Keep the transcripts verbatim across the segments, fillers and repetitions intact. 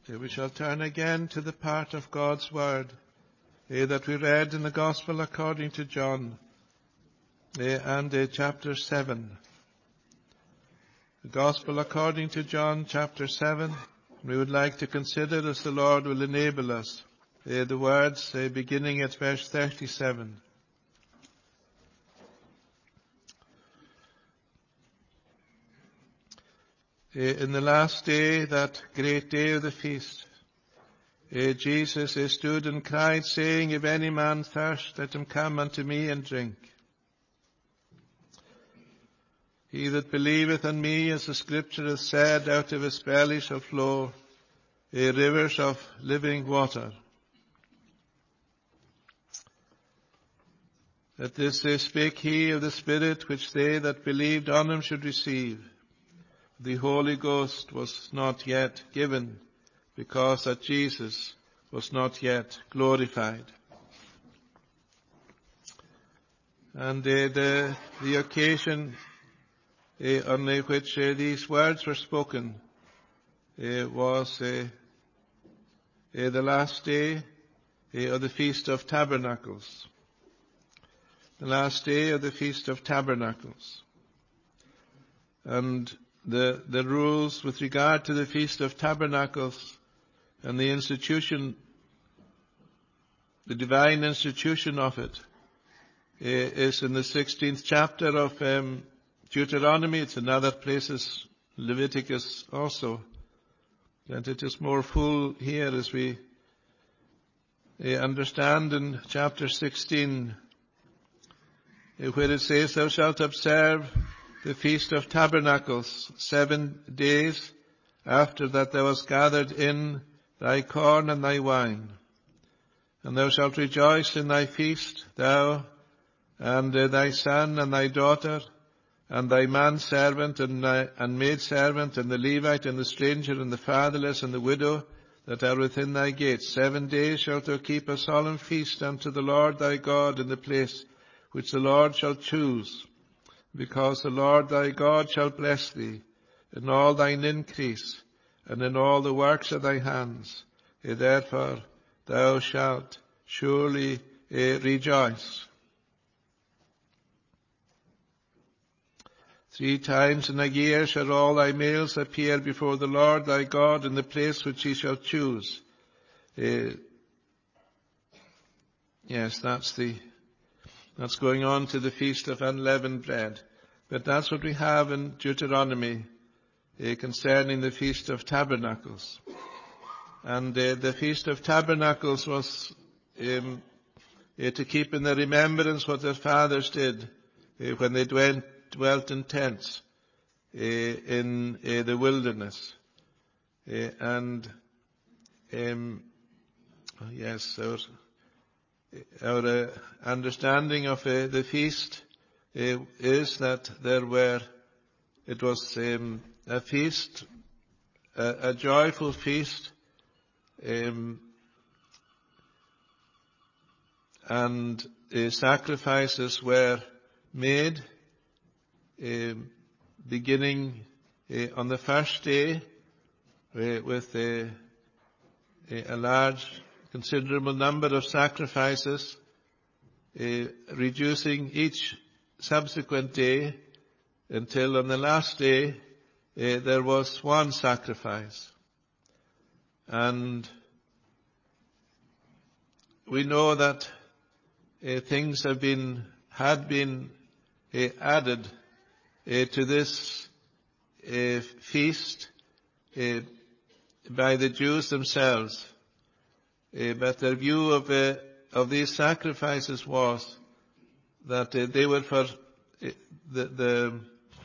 Uh, we shall turn again to the part of God's Word uh, that we read in the Gospel according to John uh, and uh, chapter seven. The Gospel according to John chapter seven. We would like to consider, as the Lord will enable us, uh, the words uh, beginning at verse thirty-seven. Uh, in the last day, that great day of the feast, uh, Jesus uh, stood and cried, saying, If any man thirst, let him come unto me and drink. He that believeth on me, as the Scripture hath said, out of his belly shall flow uh, rivers of living water. At this uh, spake he of the Spirit which they that believed on him should receive. The Holy Ghost was not yet given, because that Jesus was not yet glorified. And uh, the, the occasion uh, on which uh, these words were spoken uh, was uh, uh, the last day uh, of the Feast of Tabernacles. The last day of the Feast of Tabernacles. And the, the rules with regard to the Feast of Tabernacles and the institution, the divine institution of it, uh, is in the sixteenth chapter of um, Deuteronomy. It's in other places, Leviticus also. And it is more full here as we uh, understand in chapter sixteen, uh, where it says, Thou shalt observe the Feast of Tabernacles seven days after that thou hast gathered in thy corn and thy wine. And thou shalt rejoice in thy feast, thou and uh, thy son and thy daughter, and thy manservant and, thy, and maidservant, and the Levite and the stranger and the fatherless and the widow that are within thy gates. Seven days shalt thou keep a solemn feast unto the Lord thy God in the place which the Lord shall choose, because the Lord thy God shall bless thee in all thine increase and in all the works of thy hands. Therefore thou shalt surely uh, rejoice. Three times in a year shall all thy males appear before the Lord thy God in the place which he shall choose. Uh, yes, that's the, that's going on to the Feast of Unleavened Bread. But that's what we have in Deuteronomy uh, concerning the Feast of Tabernacles. And uh, the Feast of Tabernacles was um, uh, to keep in the remembrance what their fathers did uh, when they dwelt, dwelt in tents uh, in uh, the wilderness. Uh, and um, yes, our, our uh, understanding of uh, the feast uh, is that there were, it was um, a feast, a, a joyful feast, um, and uh, sacrifices were made um, beginning uh, on the first day uh, with a, a large, considerable number of sacrifices, uh, reducing each subsequent day until on the last day uh, there was one sacrifice. And we know that uh, things have been, had been uh, added uh, to this uh, feast uh, by the Jews themselves. Uh, but their view of, uh, of these sacrifices was that uh, they were for uh, the, the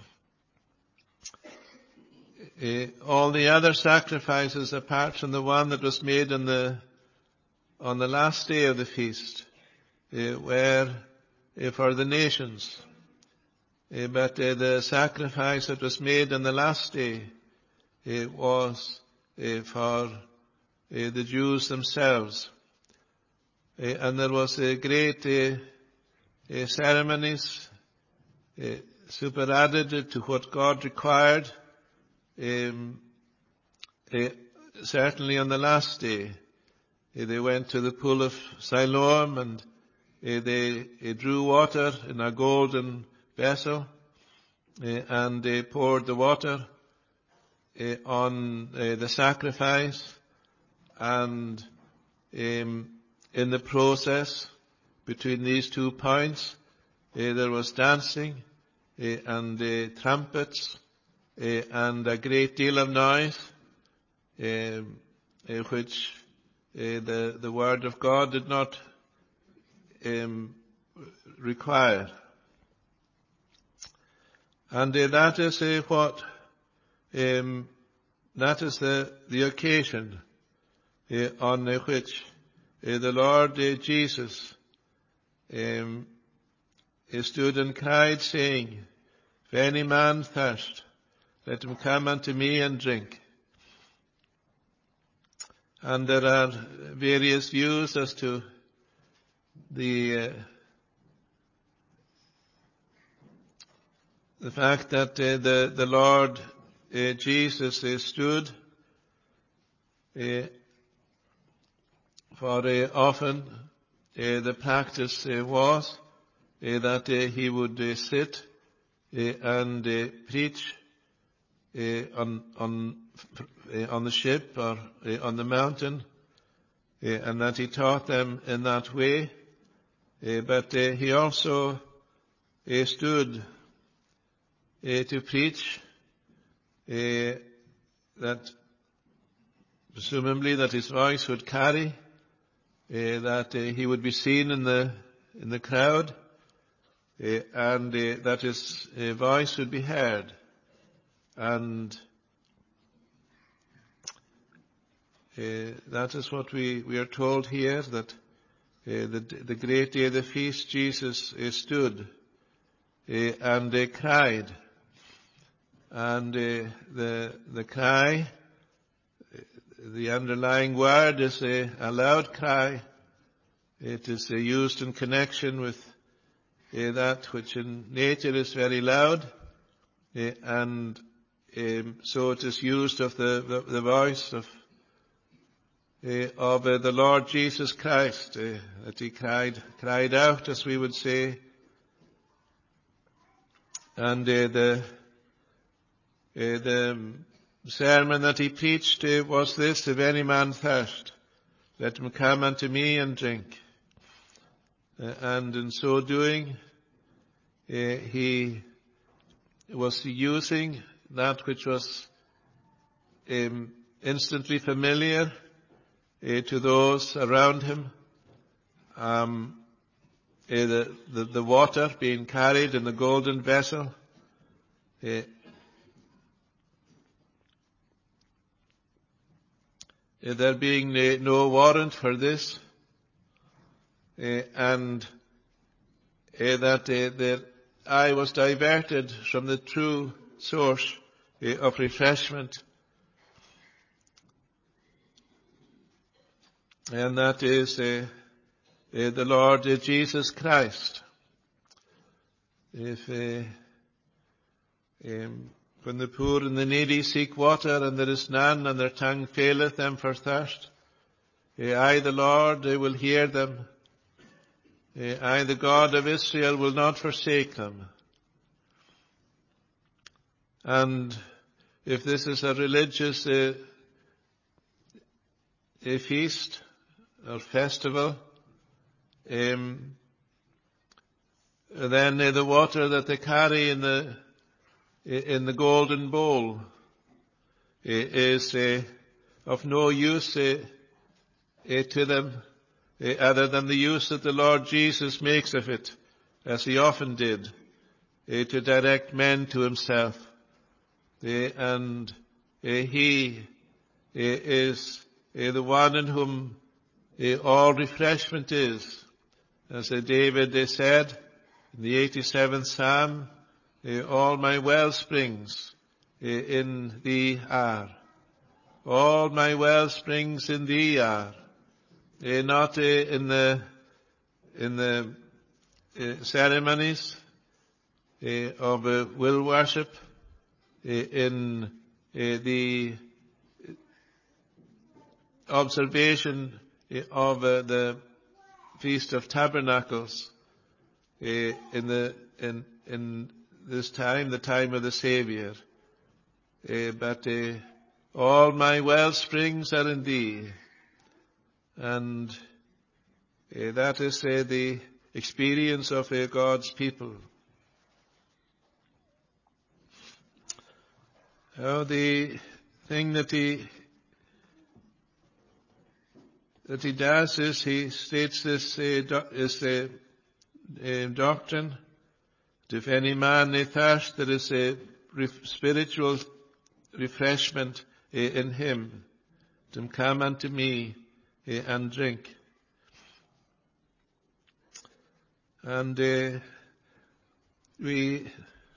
uh, all the other sacrifices apart from the one that was made on the on the last day of the feast uh, were uh, for the nations. Uh, but uh, the sacrifice that was made on the last day uh, was uh, for uh, the Jews themselves. Uh, and there was a great uh, uh, ceremonies uh, superadded to what God required um, uh, certainly on the last day, uh, they went to the pool of Siloam, and uh, they uh, drew water in a golden vessel, uh, and they poured the water uh, on uh, the sacrifice, and um, in the process between these two points, uh, there was dancing uh, and uh, trumpets uh, and a great deal of noise, um, uh, which uh, the the word of God did not um, require. And uh, that is uh, what um, that is the the occasion uh, on uh, which uh, the Lord uh, Jesus um, he stood and cried, saying, "If any man thirst, let him come unto me and drink." And there are various views as to the uh, the fact that uh, the the Lord uh, Jesus uh, stood, uh, for uh, often uh, the practice uh, was uh, that uh, he would uh, sit uh, and uh, preach uh, on on uh, on the ship or uh, on the mountain, uh, and that he taught them in that way. Uh, but uh, he also uh, stood uh, to preach uh, that presumably that his voice would carry, uh, that uh, he would be seen in the in the crowd, uh, and uh, that his uh, voice would be heard. And uh, that is what we, we are told here, that uh, the, the great day of the feast Jesus uh, stood uh, and uh, cried. And uh, the the cry, the underlying word is a, a loud cry. It is uh, used in connection with uh, that which in nature is very loud, uh, and um, so it is used of the, the, the voice of uh, of uh, the Lord Jesus Christ, uh, that he cried cried out, as we would say. And uh, the uh, the sermon that he preached uh, was this: "If any man thirst, let him come unto me and drink." Uh, and in so doing, uh, he was using that which was um, instantly familiar uh, to those around him, um, uh, the, the, the water being carried in the golden vessel. Uh, there being no warrant for this, uh, and uh, that uh, their eye was diverted from the true source uh, of refreshment, and that is uh, uh, the Lord uh, Jesus Christ. If uh, um, when the poor and the needy seek water, and there is none, and their tongue faileth them for thirst, uh, I, the Lord, uh, will hear them. Uh, I, the God of Israel, will not forsake them. And if this is a religious uh, a feast or festival, um, then uh, the water that they carry in the in the golden bowl uh, is uh, of no use uh, uh, to them, uh, other than the use that the Lord Jesus makes of it, as he often did, uh, to direct men to himself. Uh, and uh, he uh, is uh, the one in whom uh, all refreshment is. As uh, David uh, said in the eighty-seventh Psalm, uh, all my well springs uh, in thee are. All my well springs in thee are. Uh, not uh, in the in the uh, ceremonies uh, of uh, will worship, uh, in uh, the observation of uh, the Feast of Tabernacles uh, in the in in this time, the time of the Saviour. Uh, but uh, all my well springs are in thee, and uh, that is uh, the experience of uh, God's people. Now, the thing that he that he does is he states this uh, do, is the uh, doctrine that if any man may thirst, there is a ref, spiritual refreshment uh, in him. Let him come unto me uh, and drink. And uh, we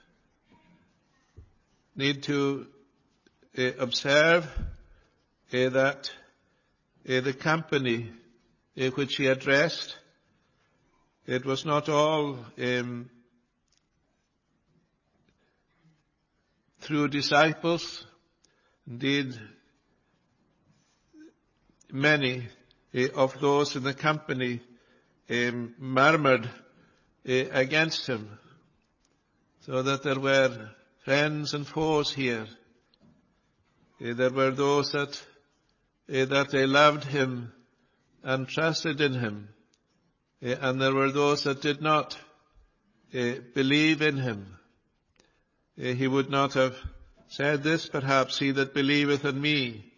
need to uh, observe uh, that uh, the company uh, which he addressed, it was not all um, through disciples. Indeed, many uh, of those in the company um, murmured uh, against him, so that there were friends and foes here. Uh, there were those that uh, that they loved him and trusted in him, uh, and there were those that did not uh, believe in him. Uh, he would not have said this, perhaps, he that believeth in me,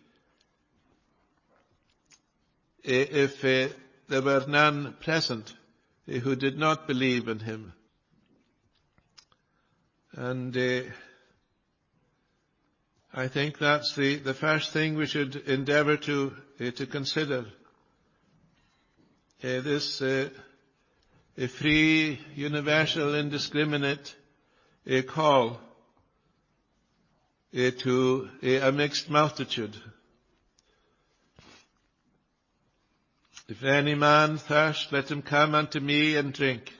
uh, if uh, there were none present uh, who did not believe in him. And uh, I think that's the, the first thing we should endeavour to uh, to consider. Uh, this uh, a free, universal, indiscriminate uh, call uh, to uh, a mixed multitude. If any man thirst, let him come unto me and drink.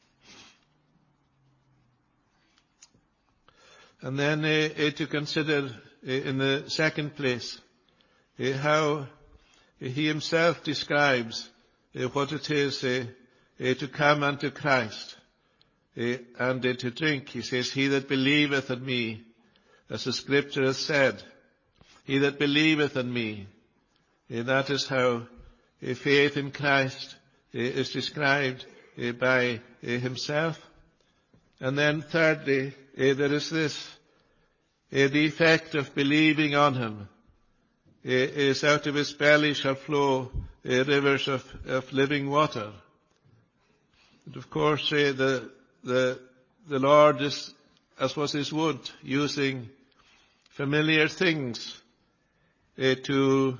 And then uh, uh, to consider uh, in the second place uh, how uh, he himself describes uh, what it is uh, uh, to come unto Christ uh, and uh, to drink. He says, he that believeth in me, as the scripture has said, he that believeth in me. Uh, that is how uh, faith in Christ uh, is described uh, by uh, himself. And then thirdly, uh, there is this, uh, the effect of believing on him uh, is out of his belly shall flow uh, rivers of, of living water. And of course, uh, the, the, the Lord is, as was his wont, using familiar things uh, to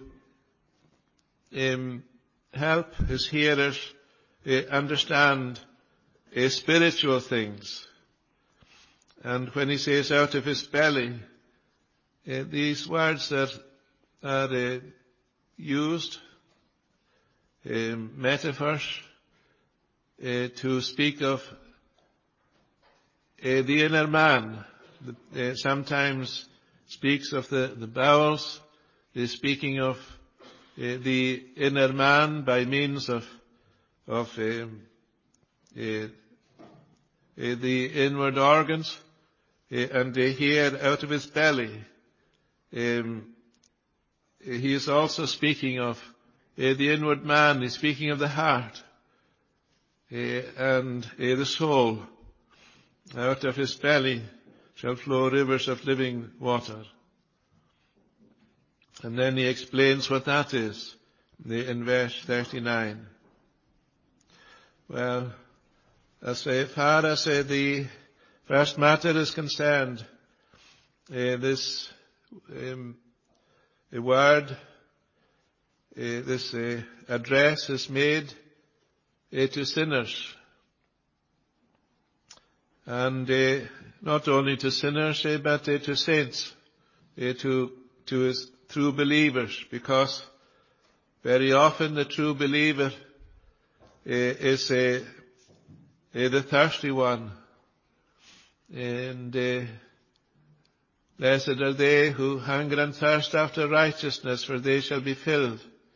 um, help his hearers uh, understand uh, spiritual things. And when he says out of his belly, uh, these words are, are uh, used, um, metaphors, uh, to speak of uh, the inner man. Uh, sometimes speaks of the, the bowels, uh, speaking of uh, the inner man by means of, of um, uh, uh, the inward organs. Uh, and uh, here, out of his belly, um, he is also speaking of uh, the inward man. He's speaking of the heart uh, and uh, the soul. Out of his belly shall flow rivers of living water. And then he explains what that is in verse thirty-nine. Well, as far as uh, the first matter is concerned, uh, this um, a word, uh, this uh, address is made uh, to sinners. And uh, not only to sinners, uh, but uh, to saints, uh, to, to his true believers, because very often the true believer uh, is uh, uh, the thirsty one. And uh, blessed are they who hunger and thirst after righteousness, for they shall be filled.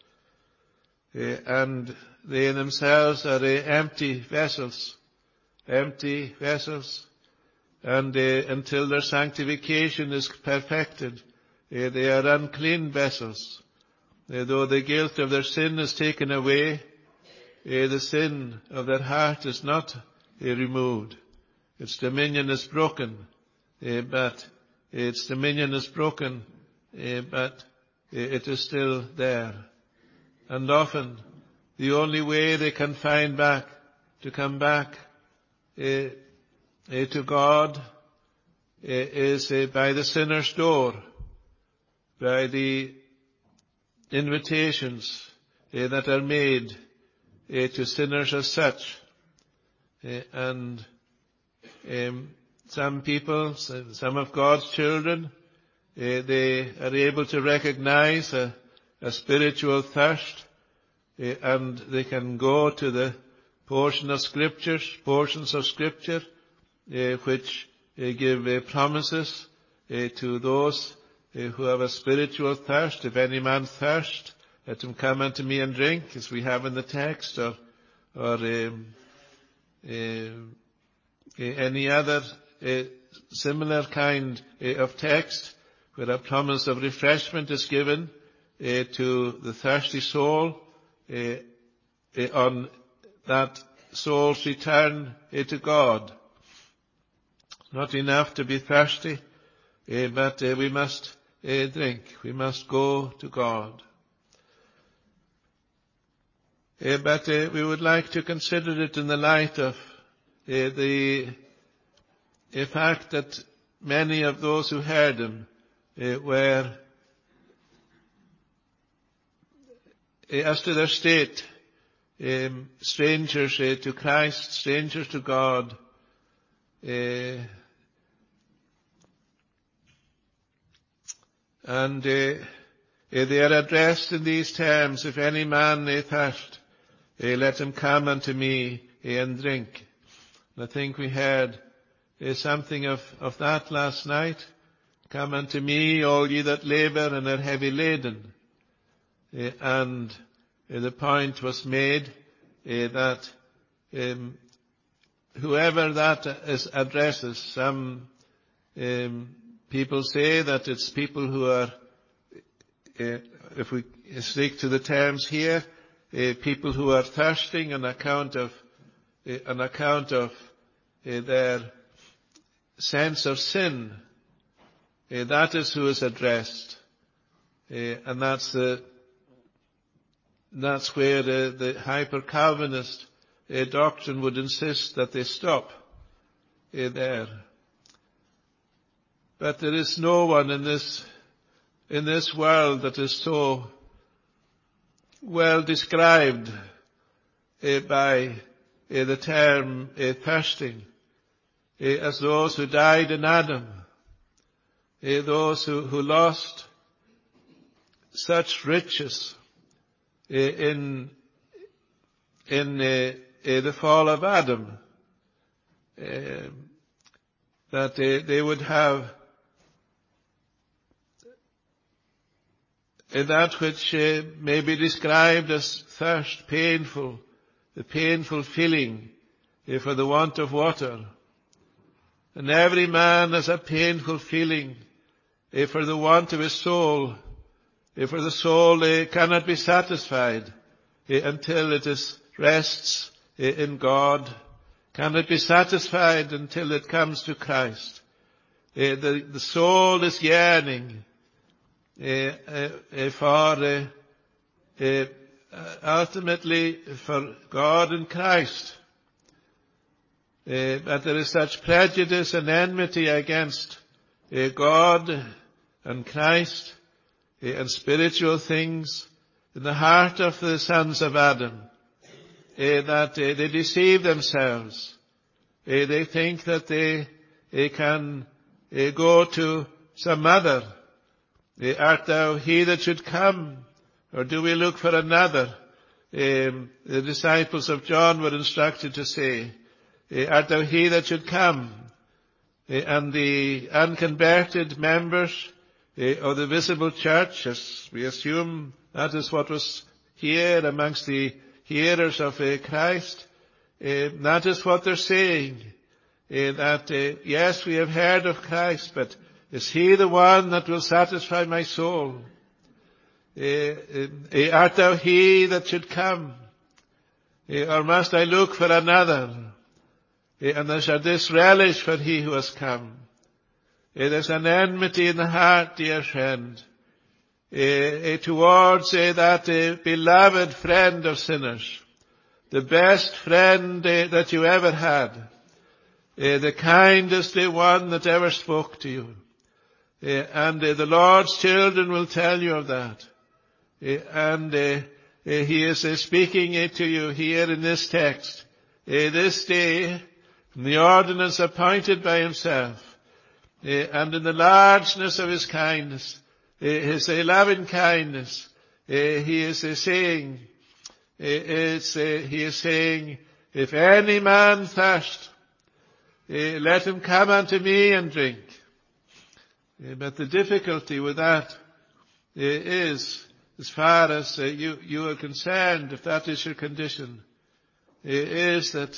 uh, and they themselves are uh, empty vessels, empty vessels, and uh, until their sanctification is perfected, uh, they are unclean vessels. Uh, though the guilt of their sin is taken away, uh, the sin of their heart is not uh, removed. Its dominion is broken, uh, but its dominion is broken, uh, but it is still there. And often, the only way they can find back, to come back uh, uh, to God, uh, is uh, by the sinner's door, by the invitations uh, that are made uh, to sinners as such. Uh, and um, some people, some of God's children, uh, they are able to recognize a, a spiritual thirst, uh, and they can go to the portion of scriptures, portions of scripture, uh, which uh, give uh, promises uh, to those uh, who have a spiritual thirst. If any man thirst, let him come unto me and drink, as we have in the text, or, or um, uh, any other uh, similar kind uh, of text, where a promise of refreshment is given uh, to the thirsty soul uh, uh, on that soul's return uh, to God. Not enough to be thirsty, uh, but uh, we must uh, drink. We must go to God. Uh, but uh, we would like to consider it in the light of uh, the, the fact that many of those who heard him uh, were, uh, as to their state, um, strangers uh, to Christ, strangers to God. Uh, and uh, uh, they are addressed in these terms: if any man uh, thirst, uh, let him come unto me uh, and drink. And I think we heard uh, something of, of that last night. Come unto me, all ye that labour and are heavy laden. Uh, and uh, the point was made uh, that um, whoever that is addresses, some um, people say that it's people who are, uh, if we stick to the terms here, uh, people who are thirsting on account of, uh, on account of uh, their sense of sin. Uh, that is who is addressed, uh, and that's the that's where the, the hyper-Calvinist uh, doctrine would insist that they stop uh, there. But there is no one in this in this world that is so well described uh, by uh, the term uh, thirsting uh, as those who died in Adam. Uh, those who, who lost such riches uh, in in uh, uh, the fall of Adam, uh, that uh, they would have uh, that which uh, may be described as thirst, painful, the painful feeling uh, for the want of water. And every man has a painful feeling uh, for the want of his soul, uh, for the soul uh, cannot be satisfied uh, until it is rests uh, in God, cannot be satisfied until it comes to Christ. Uh, the, the soul is yearning uh, uh, uh, for uh, uh, ultimately for God and Christ. Uh, but there is such prejudice and enmity against uh, God and Christ uh, and spiritual things in the heart of the sons of Adam uh, that uh, they deceive themselves. Uh, they think that they, they can uh, go to some other. Uh, art thou he that should come, or do we look for another? Um, the disciples of John were instructed to say, Uh, art thou he that should come? Uh, and the unconverted members uh, of the visible church, as we assume that is what was here amongst the hearers of uh, Christ. Uh, that is what they're saying. Uh, that, uh, yes, we have heard of Christ, but is He the one that will satisfy my soul? Uh, uh, art Thou He that should come? Uh, or must I look for another? Uh, and there's a disrelish for He who has come. Uh, there's an enmity in the heart, dear friend, uh, uh, towards uh, that uh, beloved friend of sinners, the best friend uh, that you ever had, uh, the kindest uh, one that ever spoke to you. Uh, and uh, the Lord's children will tell you of that. Uh, and uh, uh, He is uh, speaking uh, to you here in this text, uh, this day, from the ordinance appointed by Himself, uh, and in the largeness of His kindness, uh, His uh, loving kindness, uh, He is uh, saying, uh, it's, uh, He is saying, if any man thirst, uh, let him come unto me and drink. Uh, but the difficulty with that uh, is, as far as uh, you, you are concerned, if that is your condition, uh, is that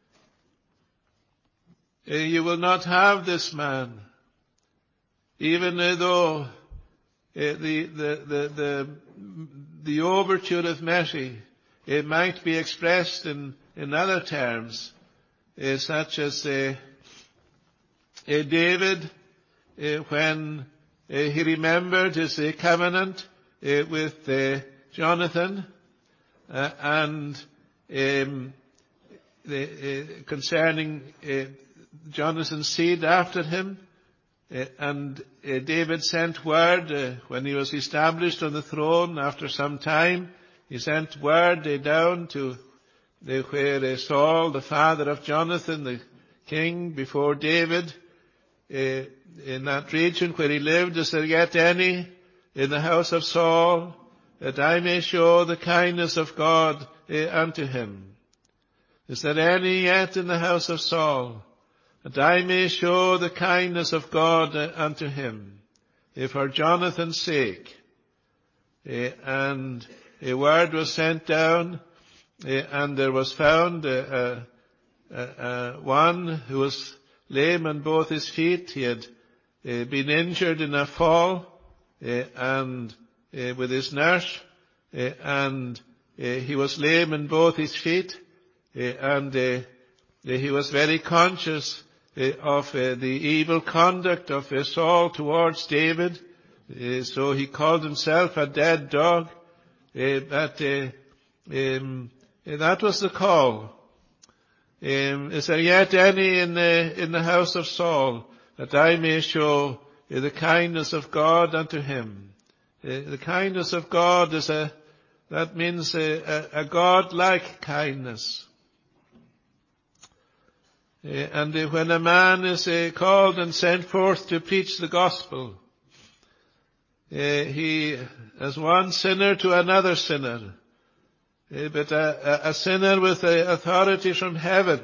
uh, you will not have this man, even uh, though uh, the, the, the, the, the overture of mercy, it might be expressed in, in other terms, uh, such as uh, uh, David, uh, when uh, he remembered his uh, covenant uh, with uh, Jonathan, uh, and um, the, uh, concerning uh, Jonathan's seed after him, uh, and uh, David sent word uh, when he was established on the throne after some time. He sent word uh, down to uh, where uh, Saul, the father of Jonathan, the king before David, uh, in that region where he lived, is there yet any in the house of Saul, that I may show the kindness of God uh, unto him? Is there any yet in the house of Saul, that I may show the kindness of God uh, unto him, uh, for Jonathan's sake? Uh, and a word was sent down, uh, and there was found uh, uh, uh, one who was lame on both his feet. He had uh, been injured in a fall, uh, and uh, with his nurse, uh, and uh, he was lame in both his feet, uh, and uh, he was very conscious uh, of uh, the evil conduct of uh, Saul towards David. Uh, so he called himself a dead dog. Uh, but uh, um, that was the call. Um, is there yet any in the in the house of Saul, that I may show uh, the kindness of God unto him? Uh, the kindness of God is a that means a, a, a God-like kindness. Uh, and uh, when a man is uh, called and sent forth to preach the gospel, Uh, he, as one sinner to another sinner, uh, but a, a, a sinner with a authority from heaven,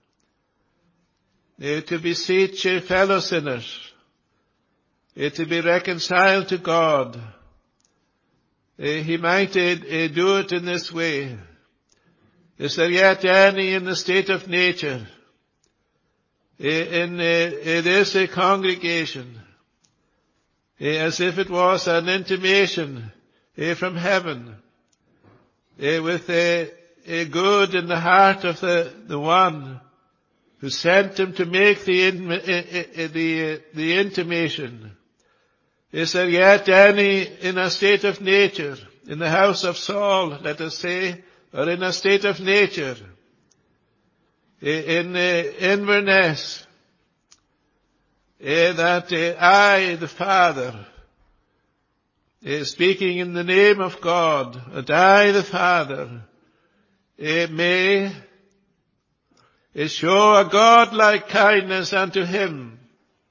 uh, to beseech uh, fellow sinners, uh, to be reconciled to God. Uh, he might uh, uh, do it in this way. Is there yet any in the state of nature, uh, in, uh, in this uh, congregation, as if it was an intimation uh, from heaven, uh, with a, a good in the heart of the, the one who sent him to make the, in, uh, uh, the, uh, the intimation? Is there yet any in a state of nature, in the house of Saul, let us say, or in a state of nature, uh, in uh, Inverness, Uh, that uh, I, the Father, uh, speaking in the name of God, that I, the Father, uh, may uh, show a God-like kindness unto him?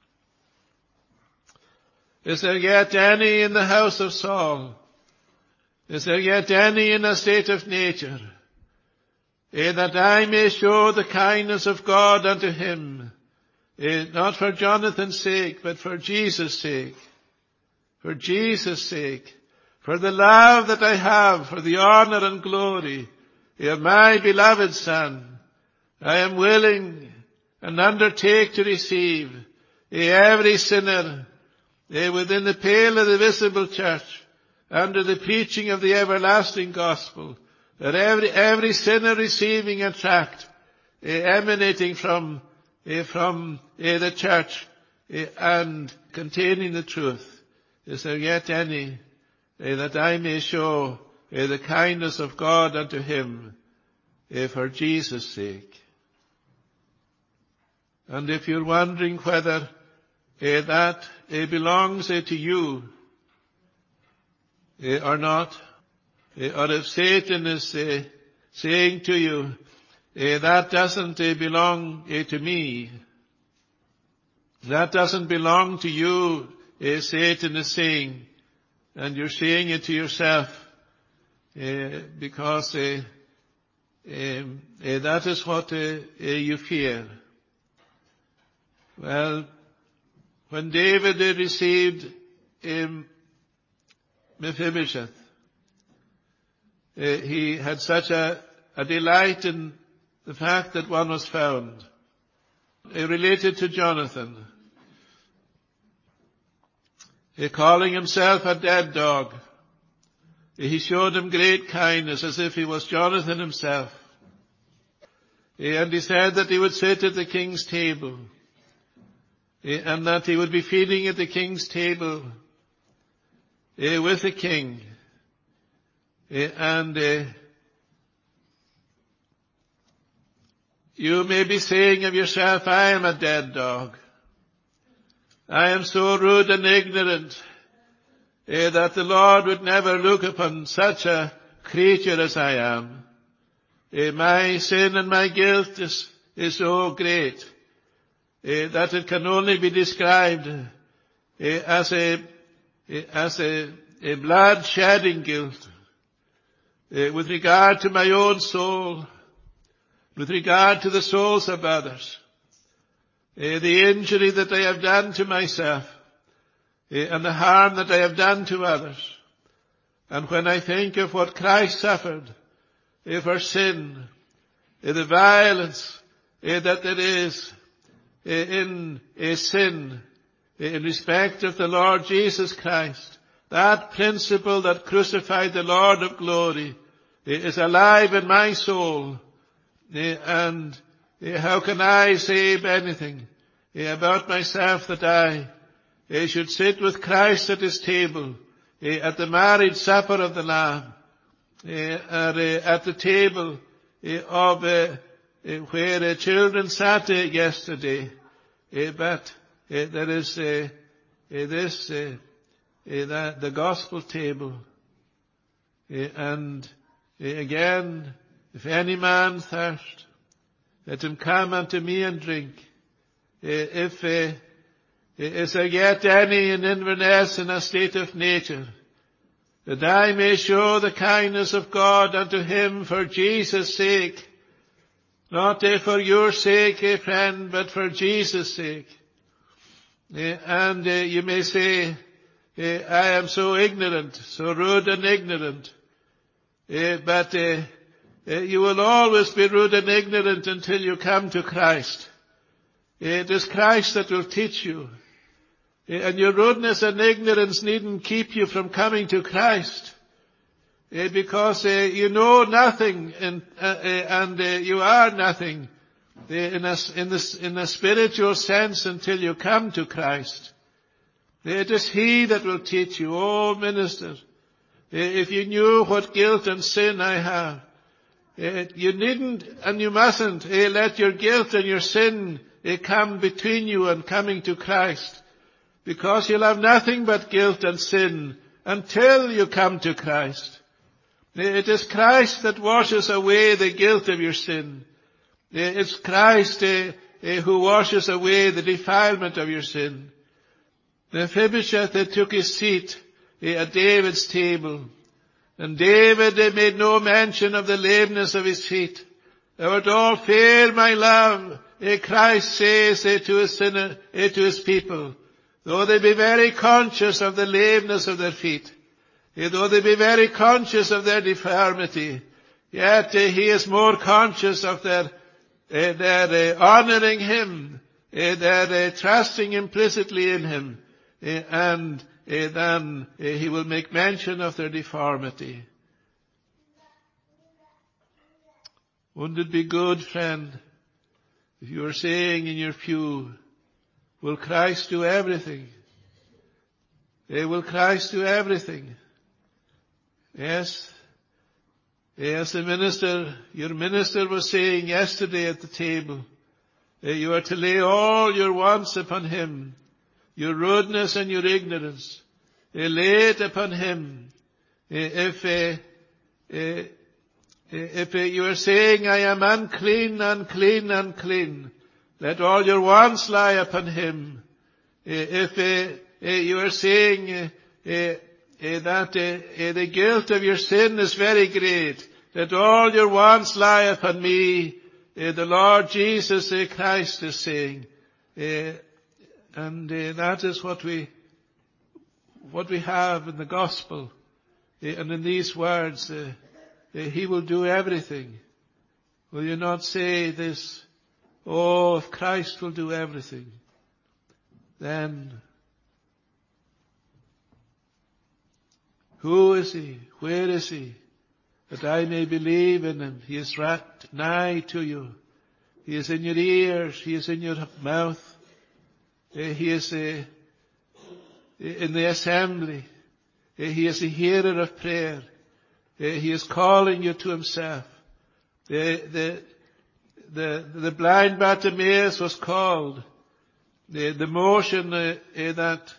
Is there yet any in the house of Saul? Is there yet any in a state of nature, uh, that I may show the kindness of God unto him? Uh, not for Jonathan's sake, but for Jesus' sake. For Jesus' sake. for the love that I have for the honor and glory of my beloved Son, I am willing and undertake to receive every sinner within the pale of the visible church under the preaching of the everlasting gospel, that every, every sinner receiving a tract emanating from, from the church and containing the truth. Is there yet any that I may show the kindness of God unto him for Jesus' sake? And if you're wondering whether that belongs to you or not, or if Satan is saying to you, that doesn't belong to me, that doesn't belong to you, Satan is saying, and you're saying it to yourself, because that is what you fear. Well, when David received Mephibosheth, he had such a, a delight in the fact that one was found. He related to Jonathan, he calling himself a dead dog. He showed him great kindness as if he was Jonathan himself. And he said that he would sit at the king's table, and that he would be feeding at the king's table with the king. And uh, you may be saying of yourself, I am a dead dog. I am so rude and ignorant uh, that the Lord would never look upon such a creature as I am. Uh, my sin and my guilt is, is so great uh, that it can only be described uh, as a as a, a blood-shedding guilt. Uh, with regard to my own soul, with regard to the souls of others, uh, the injury that I have done to myself, uh, and the harm that I have done to others. And when I think of what Christ suffered uh, for sin, uh, the violence uh, that there is uh, in a sin, uh, in respect of the Lord Jesus Christ, that principle that crucified the Lord of glory is alive in my soul. And how can I say anything about myself that I should sit with Christ at his table, at the marriage supper of the Lamb, at the table of where children sat yesterday. But there is this The, the gospel table. And again, if any man thirst, let him come unto me and drink. If uh, is there yet any in Inverness in a state of nature, that I may show the kindness of God unto him for Jesus' sake, not uh, for your sake, uh, friend, but for Jesus' sake. Uh, and uh, you may say, Uh, I am so ignorant, so rude and ignorant. Uh, but uh, uh, you will always be rude and ignorant until you come to Christ. Uh, it is Christ that will teach you. Uh, and your rudeness and ignorance needn't keep you from coming to Christ. Uh, because uh, you know nothing and, uh, uh, and uh, you are nothing uh, in, a, in, this, in a spiritual sense until you come to Christ. It is he that will teach you. Oh, minister, if you knew what guilt and sin I have, you needn't and you mustn't let your guilt and your sin come between you and coming to Christ, because you'll have nothing but guilt and sin until you come to Christ. It is Christ that washes away the guilt of your sin. It's Christ who washes away the defilement of your sin. Mephibosheth took his seat at David's table, and David made no mention of the lameness of his feet. Thou art all fair, my love, Christ says to his sinner, to his people, though they be very conscious of the lameness of their feet. Uh, though they be very conscious of their deformity, yet uh, he is more conscious of their, uh, their uh, honoring him, uh, their uh, trusting implicitly in him, uh, and uh, then uh, he will make mention of their deformity. Wouldn't it be good, friend, if you were saying in your pew, will Christ do everything? Uh, will Christ do everything? Yes. Yes, the minister, your minister was saying yesterday at the table, uh, you are to lay all your wants upon him, your rudeness and your ignorance. Uh, lay it upon him. Uh, if, uh, uh, if uh, you are saying, I am unclean, unclean, unclean, let all your wants lie upon him. Uh, if uh, uh, you are saying uh, uh, uh, that uh, uh, the guilt of your sin is very great, let all your wants lie upon me, uh, the Lord Jesus uh, Christ is saying. Uh, and uh, that is what we what we have in the gospel. Uh, and in these words, uh, uh, he will do everything. Will you not say this? Oh, if Christ will do everything, then who is he? Where is he? That I may believe in him. He is right nigh to you. He is in your ears. He is in your mouth. Uh, he is uh, in the assembly. Uh, he is a hearer of prayer. Uh, he is calling you to himself. The, the, the, the blind Bartimaeus was called. The, the motion uh, uh, that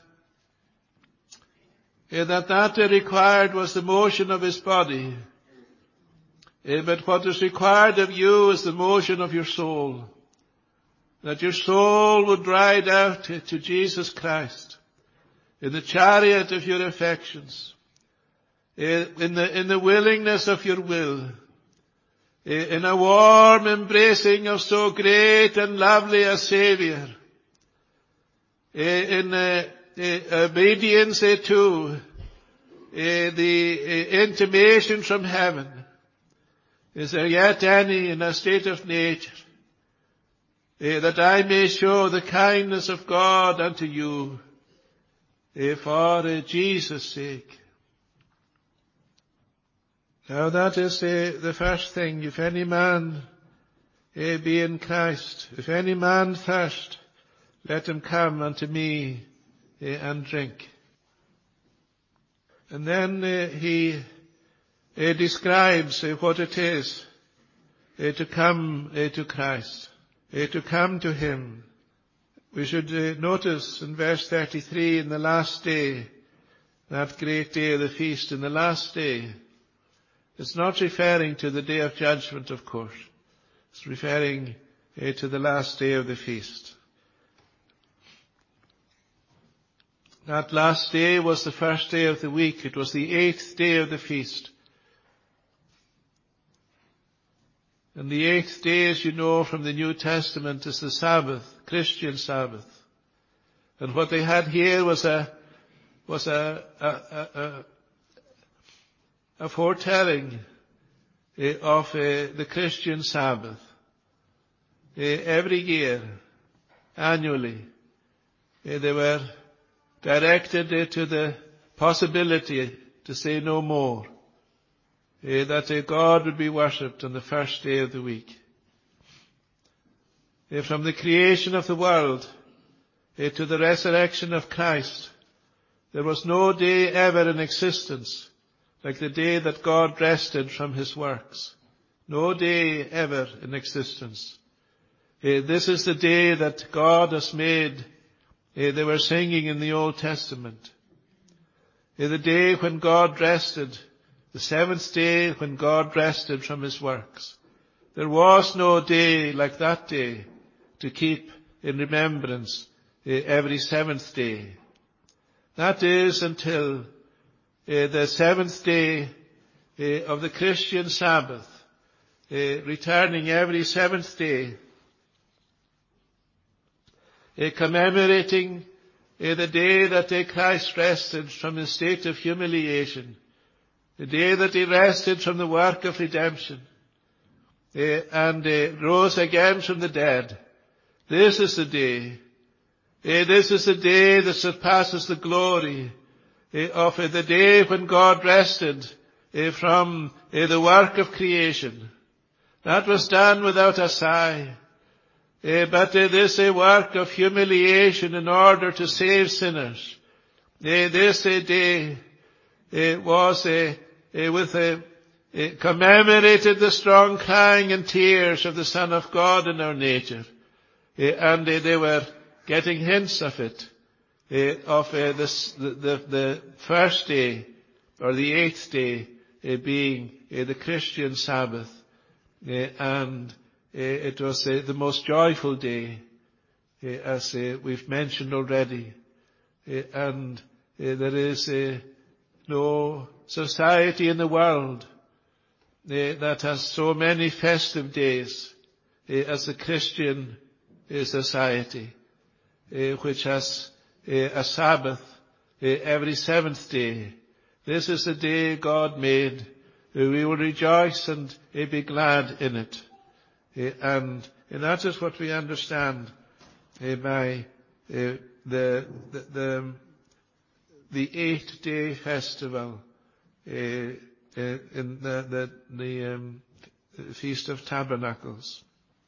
uh, that that required was the motion of his body. Uh, but what is required of you is the motion of your soul. That your soul would ride out to, to Jesus Christ in the chariot of your affections, uh, in the in the willingness of your will, uh, in a warm embracing of so great and lovely a Saviour, uh, in uh, uh, obedience uh, to uh, the uh, intimation from heaven. Is there yet any in a state of nature, uh, that I may show the kindness of God unto you, uh, for uh, Jesus' sake? Now that is uh, the first thing. If any man uh, be in Christ, if any man thirst, let him come unto me uh, and drink. And then uh, he uh, describes uh, what it is uh, to come uh, to Christ, uh, to come to him. We should uh, notice in verse thirty-three, in the last day, that great day of the feast, in the last day, it's not referring to the day of judgment, of course. It's referring uh, to the last day of the feast. That last day was the first day of the week. It was the eighth day of the feast. And the eighth day, as you know from the New Testament, is the Sabbath, Christian Sabbath. And what they had here was a, was a, a, a, a, a foretelling uh, of uh, the Christian Sabbath. Uh, every year, annually, uh, they were directed uh, to the possibility, to say no more, uh, that uh, God would be worshipped on the first day of the week. Uh, from the creation of the world uh, to the resurrection of Christ, there was no day ever in existence like the day that God rested from his works. No day ever in existence. Uh, this is the day that God has made. Uh, they were singing in the Old Testament. Uh, the day when God rested, the seventh day when God rested from his works. There was no day like that day to keep in remembrance uh, every seventh day. That is until uh, the seventh day uh, of the Christian Sabbath, uh, returning every seventh day, Uh, commemorating uh, the day that uh, Christ rested from his state of humiliation the day that he rested from the work of redemption, uh, and uh, rose again from the dead. This is the day. Uh, this is the day that surpasses the glory uh, of uh, the day when God rested uh, from uh, the work of creation. That was done without a sigh. Uh, but uh, this is a work of humiliation in order to save sinners. Uh, this uh, day uh, was uh, uh, with uh, uh, commemorated the strong crying and tears of the Son of God in our nature. Uh, and uh, they were getting hints of it, uh, of uh, this, the, the, the first day, or the eighth day, uh, being uh, the Christian Sabbath. Uh, and uh, it was uh, the most joyful day, uh, as uh, we've mentioned already. Uh, and uh, there is uh, no society in the world uh, that has so many festive days uh, as the Christian uh, society, uh, which has uh, a Sabbath uh, every seventh day. This is the day God made. Uh, we will rejoice and uh, be glad in it. Uh, and, and that is what we understand uh, by uh, the, the, the, the eight day festival uh, uh, in the, the, the um, Feast of Tabernacles.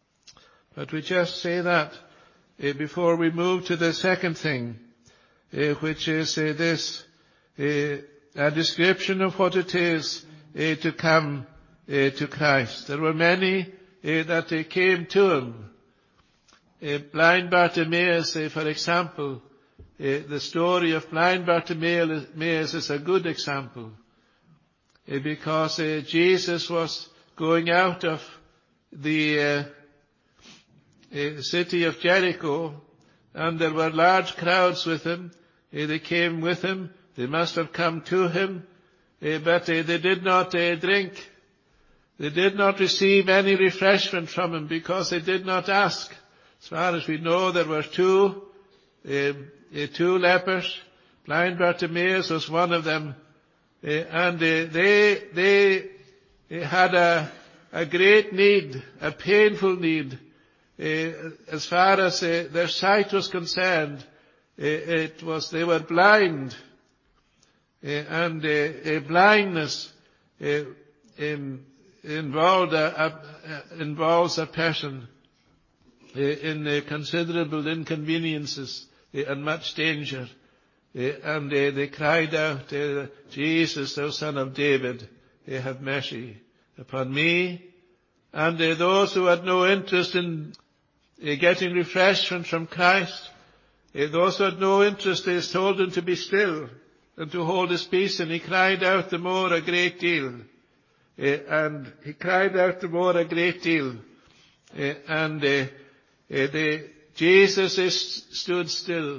But we just say that uh, before we move to the second thing, uh, which is uh, this, uh, a description of what it is uh, to come uh, to Christ. There were many uh, that uh, came to him. Uh, blind Bartimaeus, uh, for example, uh, the story of blind Bartimaeus is a good example, uh, because uh, Jesus was going out of the uh, uh, city of Jericho, and there were large crowds with him. Uh, they came with him. They must have come to him, uh, but uh, they did not uh, drink. They did not receive any refreshment from him because they did not ask. As far as we know, there were two, uh, uh, two lepers. Blind Bartimaeus was one of them, uh, and uh, they they uh, had a a great need, a painful need, uh, as far as uh, their sight was concerned. Uh, it was they were blind, uh, and uh, uh, blindness uh, um, involved a, a, involves a person uh, in uh, considerable inconveniences uh, and much danger. Uh, and uh, they cried out, uh, Jesus, thou Son of David, uh, have mercy upon me. And uh, those who had no interest in uh, getting refreshment from Christ, uh, those who had no interest, they told him to be still and to hold his peace, and he cried out the more a great deal. Uh, and he cried out the more a great deal. Uh, and uh, uh, the, Jesus is, stood still.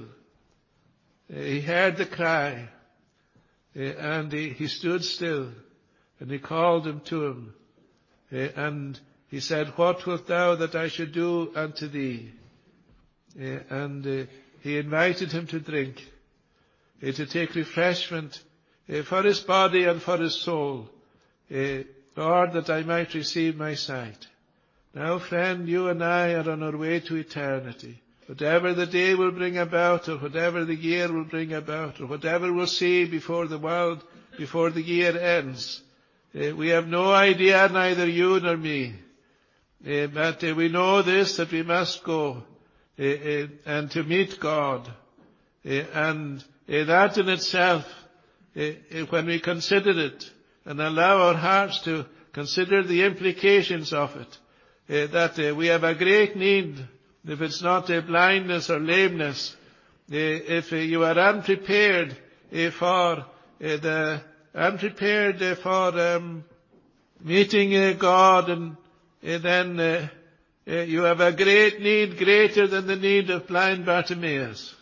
Uh, he heard the cry. Uh, and he, he stood still. And he called him to him. Uh, and he said, what wilt thou that I should do unto thee? Uh, and uh, he invited him to drink. Uh, to take refreshment uh, for his body and for his soul. Uh, Lord, that I might receive my sight. Now, friend, you and I are on our way to eternity. Whatever the day will bring about, or whatever the year will bring about, or whatever we'll see before the world, before the year ends, uh, we have no idea, neither you nor me. Uh, but uh, we know this, that we must go uh, uh, and to meet God. Uh, and uh, that in itself, uh, uh, when we consider it, and allow our hearts to consider the implications of it, uh, that uh, we have a great need, if it's not a blindness or lameness, uh, if uh, you are unprepared uh, for uh, the unprepared uh, for um, meeting uh, God, and uh, then uh, uh, you have a great need, greater than the need of blind Bartimaeus,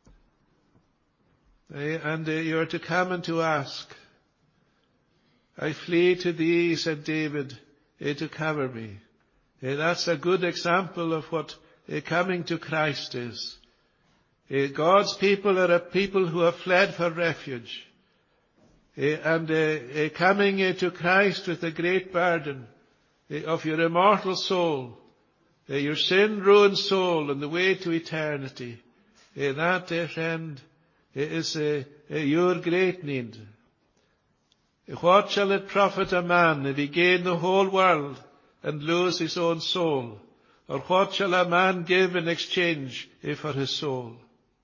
uh, and uh, you are to come and to ask. I flee to thee, said David, eh, to cover me. Eh, that's a good example of what eh, coming to Christ is. Eh, God's people are a people who have fled for refuge. eh, and uh, uh, coming uh, to Christ with a great burden uh, of your immortal soul, uh, your sin-ruined soul and the way to eternity. Uh, that, uh, friend, is uh, uh, your great need. What shall it profit a man if he gain the whole world and lose his own soul? Or what shall a man give in exchange for his soul?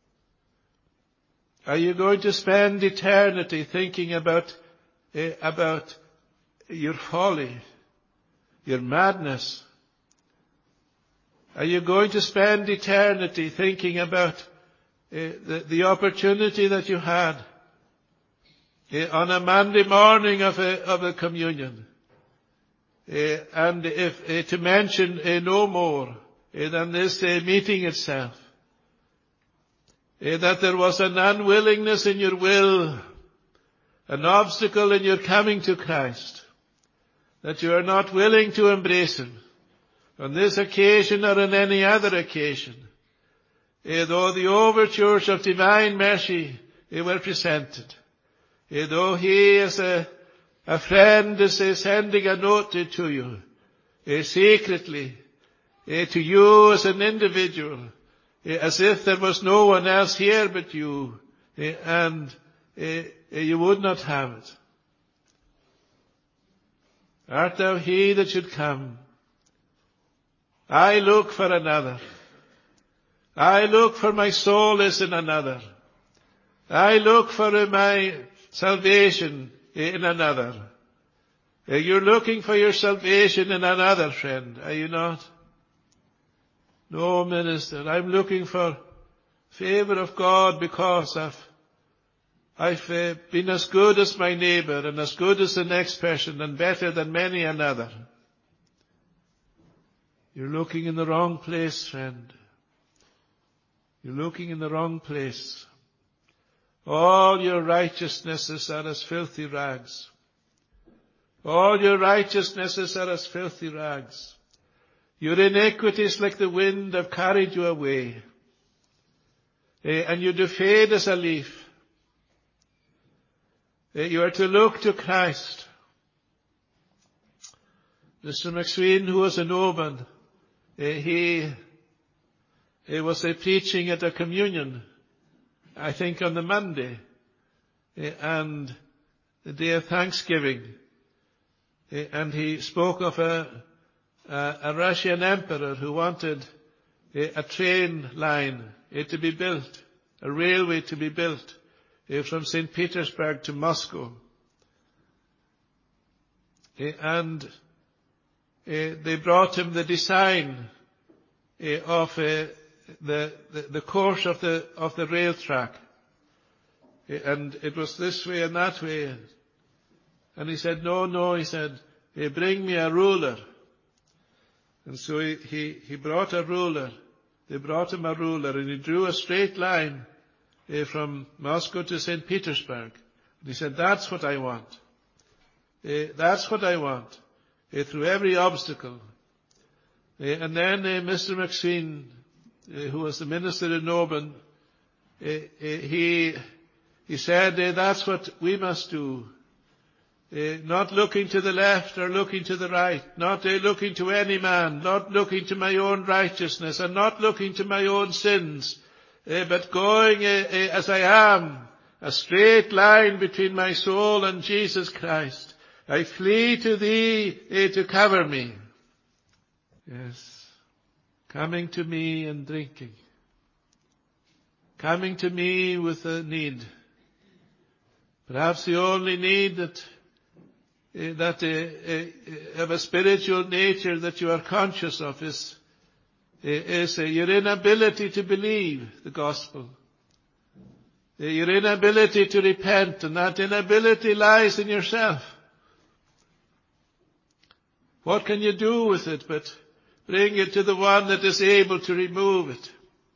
Are you going to spend eternity thinking about, uh, about your folly, your madness? Are you going to spend eternity thinking about uh, the, the opportunity that you had uh, on a Monday morning of a, of a communion? Uh, and if uh, to mention uh, no more uh, than this uh, meeting itself, uh, that there was an unwillingness in your will, an obstacle in your coming to Christ, that you are not willing to embrace Him on this occasion or on any other occasion, uh, though the overtures of divine mercy uh, were presented, uh, though He is a A friend is uh, sending a note uh, to you, uh, secretly, uh, to you as an individual, uh, as if there was no one else here but you, uh, and uh, you would not have it. Art thou he that should come? I look for another. I look for my soul is in another. I look for uh, my salvation in another. You're looking for your salvation in another, friend, are you not? No, minister, I'm looking for favor of God because I've, I've uh, been as good as my neighbor and as good as the next person and better than many another. You're looking in the wrong place, friend. You're looking in the wrong place. All your righteousnesses are as filthy rags. All your righteousnesses are as filthy rags. Your iniquities like the wind have carried you away. And you do fade as a leaf. You are to look to Christ. Mister McSween, who was in Oban, he, he was preaching at a communion, I think on the Monday, and the day of Thanksgiving. And he spoke of a, a, a Russian emperor who wanted a, a train line to be built, a railway to be built from Saint Petersburg to Moscow. And they brought him the design of the, the, the course of the, of the rail track. And it was this way and that way. And he said, no, no, he said, hey, bring me a ruler. And so he, he, he brought a ruler. They brought him a ruler and he drew a straight line uh, from Moscow to Saint Petersburg. And he said, that's what I want. Uh, that's what I want. Uh, through every obstacle. Uh, and then uh, Mister McSween, uh, who was the minister in Oban, uh, uh, he, he said, uh, that's what we must do. Uh, not looking to the left or looking to the right, not uh, looking to any man, not looking to my own righteousness and not looking to my own sins, uh, but going uh, uh, as I am, a straight line between my soul and Jesus Christ. I flee to thee uh, to cover me. Yes, coming to me and drinking, coming to me with a need, perhaps the only need that Uh, that uh, uh, of a spiritual nature that you are conscious of is, uh, is uh, your inability to believe the gospel. Uh, your inability to repent, and that inability lies in yourself. What can you do with it but bring it to the one that is able to remove it?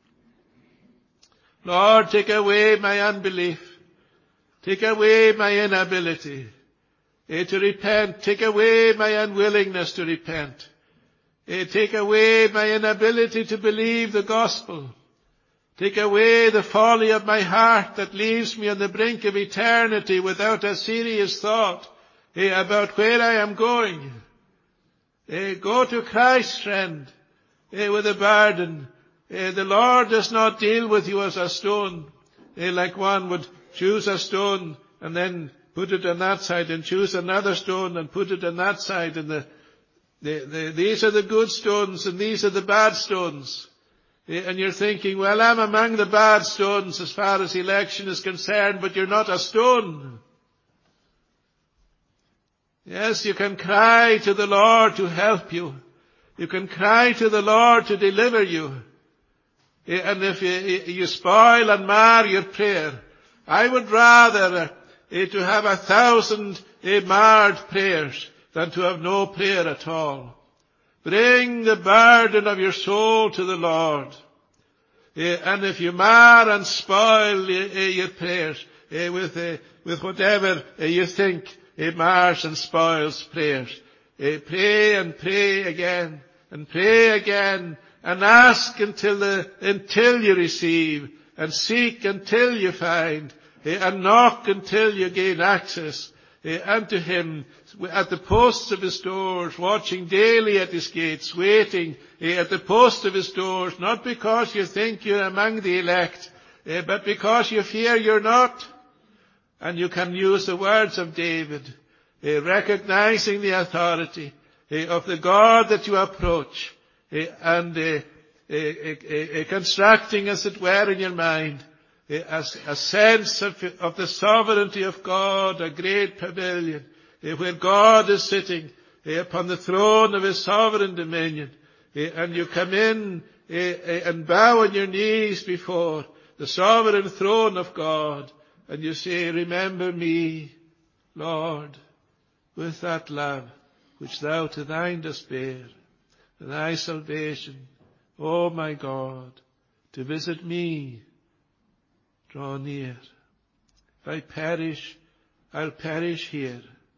Lord, take away my unbelief. Take away my inability Uh, to repent. Take away my unwillingness to repent. Uh, take away my inability to believe the gospel. Take away the folly of my heart that leaves me on the brink of eternity without a serious thought eh, about where I am going. Eh, go to Christ, friend, eh, with a burden. Eh, the Lord does not deal with you as a stone, eh, like one would choose a stone and then put it on that side and choose another stone and put it on that side. And the, the, the, these are the good stones and these are the bad stones. And you're thinking, well, I'm among the bad stones as far as election is concerned, but you're not a stone. Yes, you can cry to the Lord to help you. You can cry to the Lord to deliver you. And if you, you spoil and mar your prayer, I would rather uh, to have a thousand uh, marred prayers than to have no prayer at all. Bring the burden of your soul to the Lord. Uh, and if you mar and spoil uh, your prayers uh, with, uh, with whatever uh, you think it mars and spoils prayers, uh, pray and pray again and pray again and ask until the, until you receive, and seek until you find, uh, and knock until you gain access uh, unto Him at the posts of His doors, watching daily at His gates, waiting uh, at the posts of His doors, not because you think you're among the elect, uh, but because you fear you're not. And you can use the words of David, uh, recognizing the authority uh, of the God that you approach, uh, and uh, uh, uh, uh, constructing, as it were, in your mind uh, as a sense of, of the sovereignty of God, a great pavilion uh, where God is sitting uh, upon the throne of His sovereign dominion, uh, and you come in uh, uh, and bow on your knees before the sovereign throne of God. And you say, remember me, Lord, with that love which thou to thine dost bear, thy salvation, O my God, to visit me, draw near. If I perish, I'll perish here.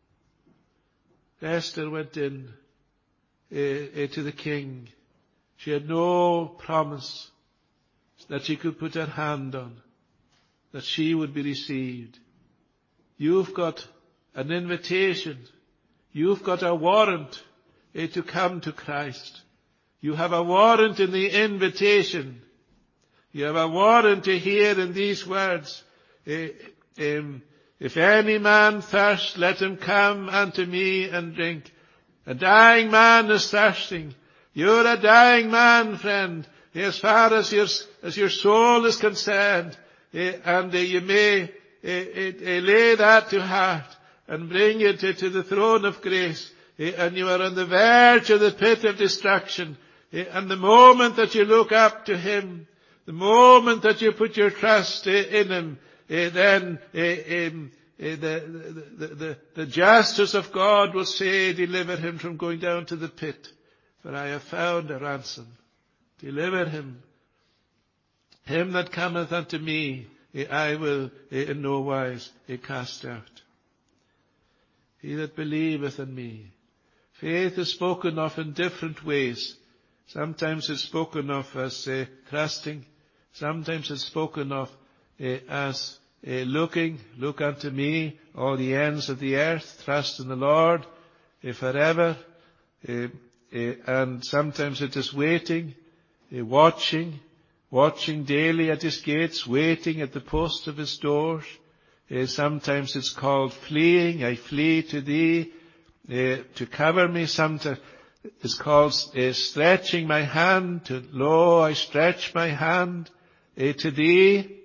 Esther went in uh, uh, to the king. She had no promise that she could put her hand on, that she would be received. You've got an invitation. You've got a warrant eh, to come to Christ. You have a warrant in the invitation. You have a warrant to hear in these words, eh, um, if any man thirst, let him come unto me and drink. A dying man is thirsting. You're a dying man, friend, as far as your, as your soul is concerned. Uh, and uh, you may uh, uh, lay that to heart and bring it uh, to the throne of grace. Uh, and you are on the verge of the pit of destruction. Uh, and the moment that you look up to Him, the moment that you put your trust uh, in Him, uh, then uh, um, uh, the, the, the, the justice of God will say, deliver him from going down to the pit, for I have found a ransom. Deliver him. Him that cometh unto me, I will in no wise cast out. He that believeth in me. Faith is spoken of in different ways. Sometimes it's spoken of as uh, trusting. Sometimes it's spoken of uh, as uh, looking. Look unto me, all the ends of the earth. Trust in the Lord uh, forever. Uh, uh, and sometimes it is waiting, uh, watching. Watching daily at His gates, waiting at the post of His doors. Uh, sometimes it's called fleeing. I flee to Thee, uh, to cover me. Sometimes it's called uh, stretching my hand. To, lo, I stretch my hand uh, to Thee.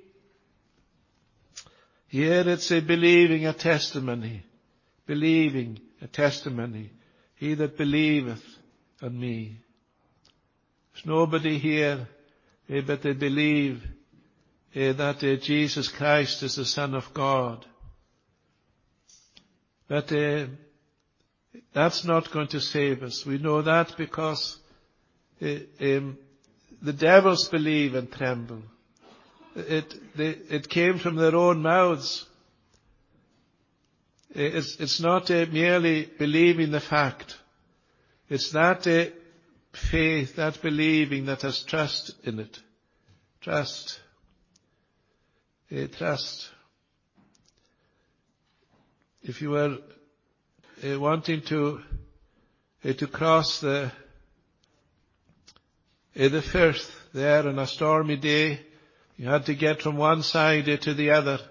Here it's a believing, a testimony. Believing, a testimony. He that believeth on me. There's nobody here Uh, but they believe uh, that uh, Jesus Christ is the Son of God. But uh, that's not going to save us. We know that because uh, um, the devils believe and tremble. It, they, it came from their own mouths. It's, it's not uh, merely believing the fact. It's that uh, faith, that believing that has trust in it. Trust. Uh, trust. If you were uh, wanting to uh, to cross the uh, the Firth there on a stormy day, you had to get from one side uh, to the other.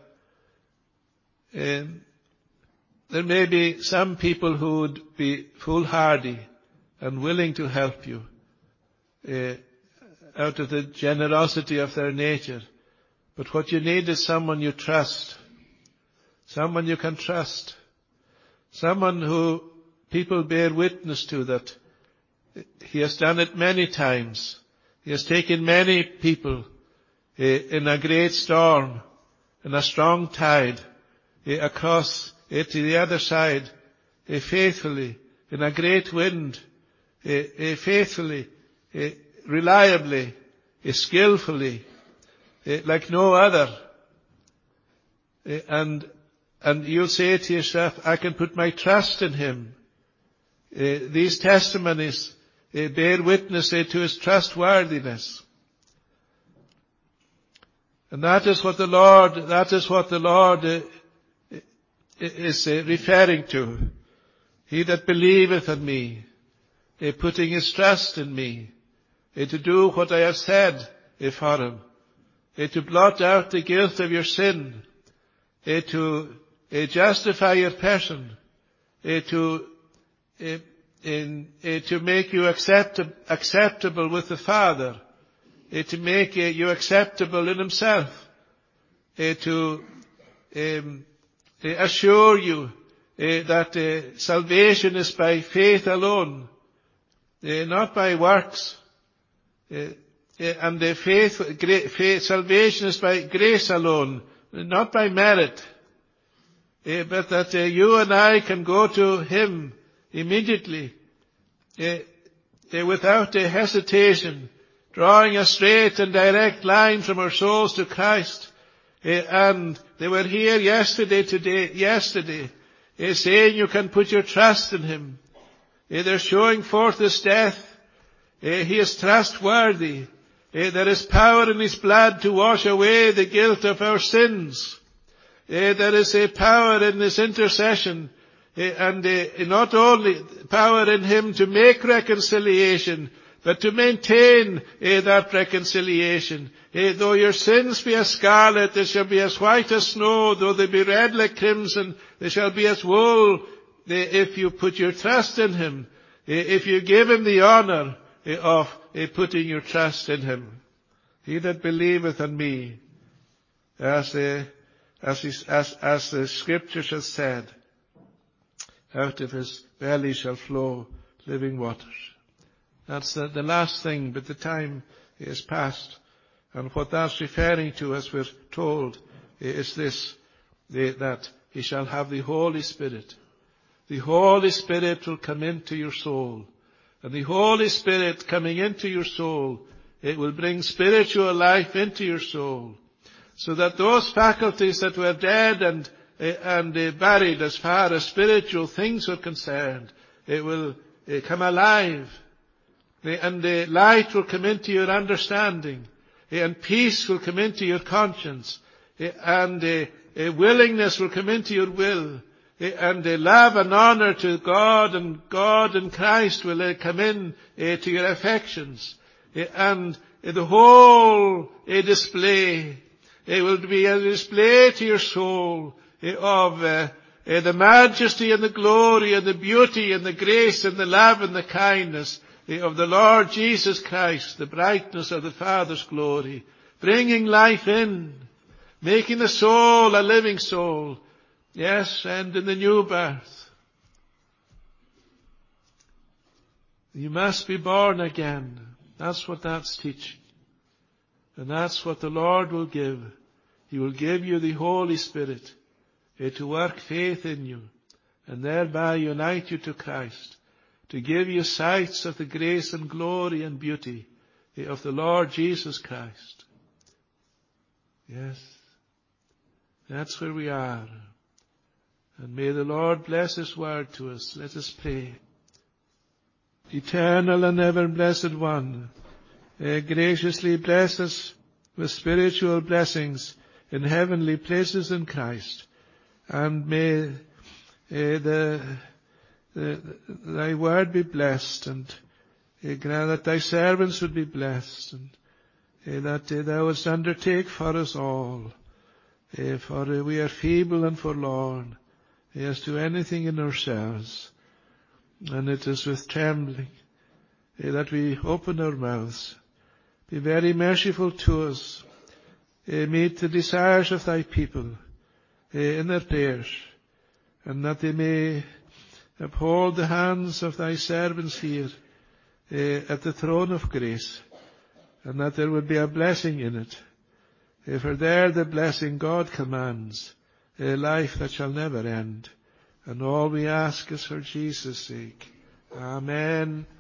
Um, there may be some people who would be foolhardy and willing to help you uh, out of the generosity of their nature. But what you need is someone you trust. Someone you can trust. Someone who people bear witness to that he has done it many times. He has taken many people uh, in a great storm, in a strong tide, uh, across uh, to the other side, uh, faithfully, in a great wind, uh, uh, faithfully, uh, reliably, uh, skillfully, uh, like no other. Uh, and And you'll say to yourself, I can put my trust in him. Uh, these testimonies uh, bear witness uh, to his trustworthiness. And that is what the Lord, that is what the Lord uh, is uh, referring to. He that believeth in me, uh, putting his trust in me, uh, to do what I have said uh, for him, uh, to blot out the guilt of your sin, uh, to Uh, justify your person, uh, to uh, in, uh, to make you accept, acceptable with the Father, uh, to make uh, you acceptable in himself, uh, to um, uh, assure you uh, that uh, salvation is by faith alone, uh, not by works, uh, uh, and the faith, gra- faith, salvation is by grace alone, not by merit. Uh, but that uh, you and I can go to him immediately, uh, uh, without a hesitation, drawing a straight and direct line from our souls to Christ. Uh, and they were here yesterday, today, yesterday, uh, saying you can put your trust in him. Uh, they're showing forth his death. Uh, he is trustworthy. Uh, there is power in his blood to wash away the guilt of our sins. Uh, there is a power in this intercession, uh, and uh, not only power in him to make reconciliation, but to maintain uh, that reconciliation. Uh, though your sins be as scarlet, they shall be as white as snow. Though they be red like crimson, they shall be as wool. Uh, if you put your trust in him, uh, if you give him the honor uh, of uh, putting your trust in him. He that believeth on me, as the As, he, as, as the scriptures have said, out of his belly shall flow living waters. That's the, the last thing, but the time is past. And what that's referring to, as we're told, is this, the, that he shall have the Holy Spirit. The Holy Spirit will come into your soul. And the Holy Spirit coming into your soul, it will bring spiritual life into your soul. So that those faculties that were dead and uh, and uh, buried as far as spiritual things are concerned, it will uh, come alive. Uh, and uh, light will come into your understanding. Uh, and peace will come into your conscience. Uh, and uh, uh, willingness will come into your will. Uh, and uh, love and honor to God and God and Christ will uh, come in uh, to your affections. Uh, and uh, the whole uh, display It will be a display to your soul of uh, uh, the majesty and the glory and the beauty and the grace and the love and the kindness of the Lord Jesus Christ, the brightness of the Father's glory, bringing life in, making the soul a living soul. Yes, and in the new birth. You must be born again. That's what that's teaching. And that's what the Lord will give. He will give you the Holy Spirit uh, to work faith in you and thereby unite you to Christ, to give you sights of the grace and glory and beauty uh, of the Lord Jesus Christ. Yes, that's where we are. And may the Lord bless his word to us. Let us pray. Eternal and ever blessed one, uh, graciously bless us with spiritual blessings in heavenly places in Christ. And may uh, the, the, thy word be blessed, and uh, grant that thy servants would be blessed, and uh, that uh, thou wouldst undertake for us all. Uh, for uh, we are feeble and forlorn uh, as to anything in ourselves. And it is with trembling uh, that we open our mouths. Be very merciful to us. Uh, meet the desires of thy people uh, in their prayers, and that they may uphold the hands of thy servants here uh, at the throne of grace, and that there will be a blessing in it. Uh, for there the blessing God commands, a life that shall never end. And all we ask is for Jesus' sake. Amen.